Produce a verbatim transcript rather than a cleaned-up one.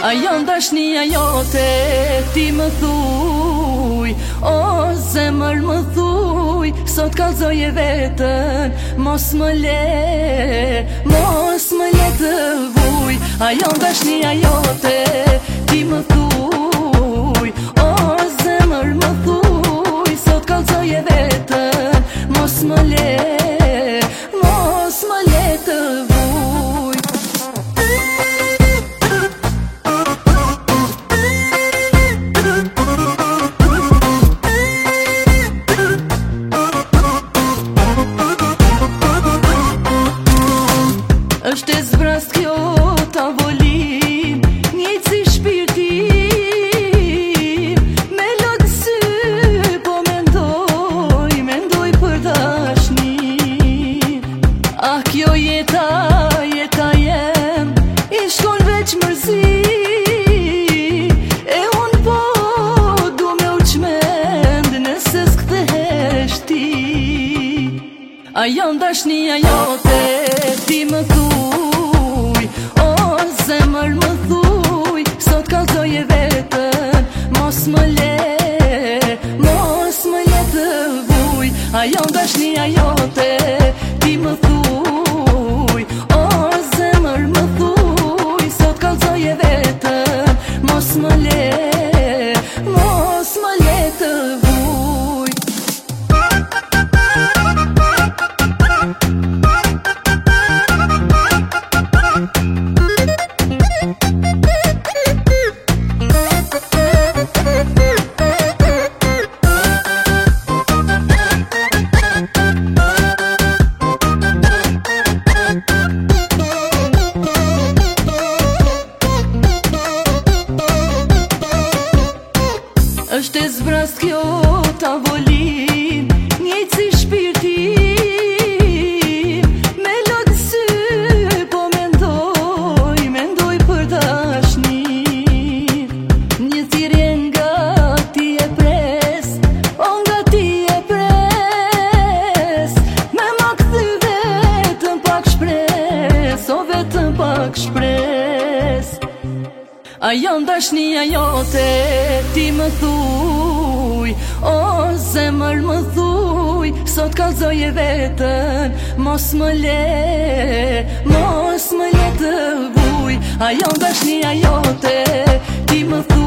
Ajo dashnia jote ti më thuj, o zemër më thuj, sot kallzoje vetën, mos më le, mos më le të vuj. Ajo dashnia jote ti më thuj, o zemër më thuj, sot kallzoje vetën, mos më le, mos më le të vuj. Është e zbrast kjo tavolin, njëjtë si shpirtin, me lodë sy, po mendoj, mendoj për dashnin. Ah, kjo jeta, jeta jem, i shkon veç mërzi, e unë po du me u qmend, nëse s'kthehesh ti. Ajo dashnia jote ti më thuj, o zemër më thuj, sot kallzoje vetën, mos më le, mos më le të vuj. Ajo dashnia jote ti më thuj, o zemër më thuj, sot kallzoje vetën, mos më le, mos më le të vuj. Është e zbrast kjo tavolin, njëjtë si shpirtin, me lodë sy, po mendoj, mendoj për dashnin. Një thirrje nga ti e pres, o nga ti e pres, me ma kthy vetëm pak shpres, o vetëm pak shpres. Ajo dashnia jote ti më thuj, o zemër më thuj, sot kallzoje vetën, mos më le, mos më le të vuj. Ajo dashnia jote ti më thuj,